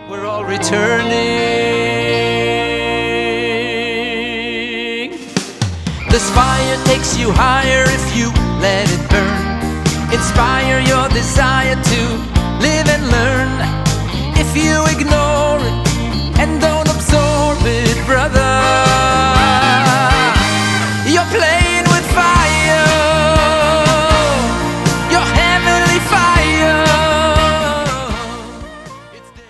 We're all returning. This fire takes you higher if you let it burn. Inspire your desire to live and learn. If you ignore